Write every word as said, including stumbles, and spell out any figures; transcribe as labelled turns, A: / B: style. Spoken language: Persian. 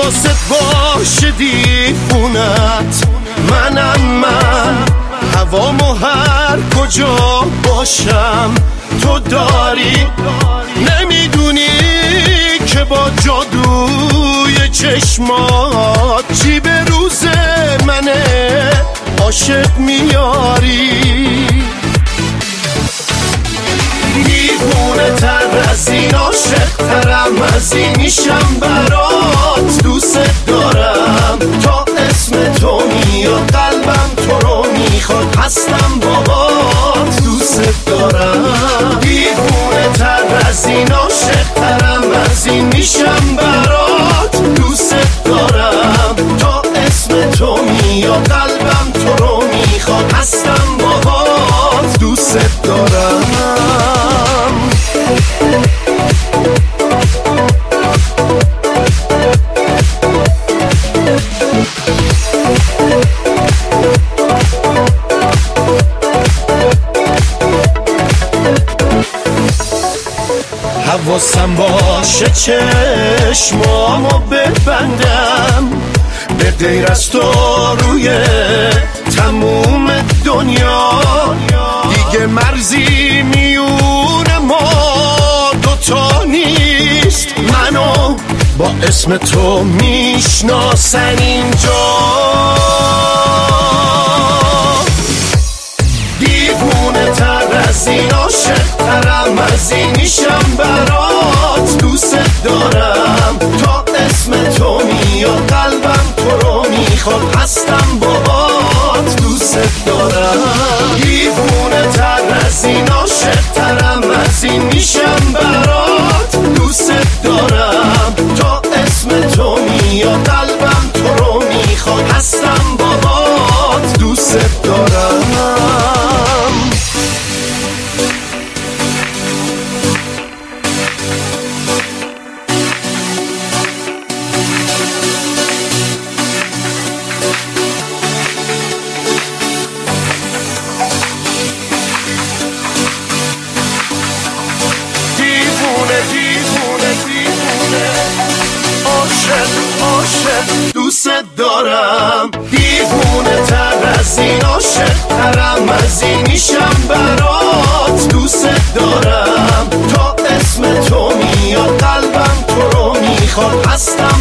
A: حواست باشه دیوونت منم من، هوامو هر کجا باشم تو داری. نمیدونی که با جادوی چشمات چی به روز منه عاشق میاری. دیوونه تر از این، عاشق ترم از این میشم برات. دوست دارم تا اسم تو میاد قلبم تو رو میخواد، هستم بابات دوست دارم. دیوونه تر از این، عاشق ترم از این میشم برات. دوست دارم تا اسم تو میاد قلبم تو رو میخواد، هستم بابات دوست دارم. حواسم باشه چشمامو ببندم، به غیر از تو روی تموم دنیا دیگه مرزی میون ما دوتا نیست. منو با اسم تو میشناسن اینجا. دیوونه تر از این، عاشق ترم از این میشم برات. دوست دارم تا اسم تو میاد قلبم تو رو میخواد، هستم بابات دوست دارم. دیوونه تر از این، عاشق ترم از این میشم برات. دوست دارم تا اسم تو میاد قلبم تو رو میخواد، هستم بابات دوست دارم. دوست دارم. دیوونه تر از این، عاشق ترم از این میشم برات. دوست دارم تا اسم تو میاد قلبم تو رو میخواد، هستم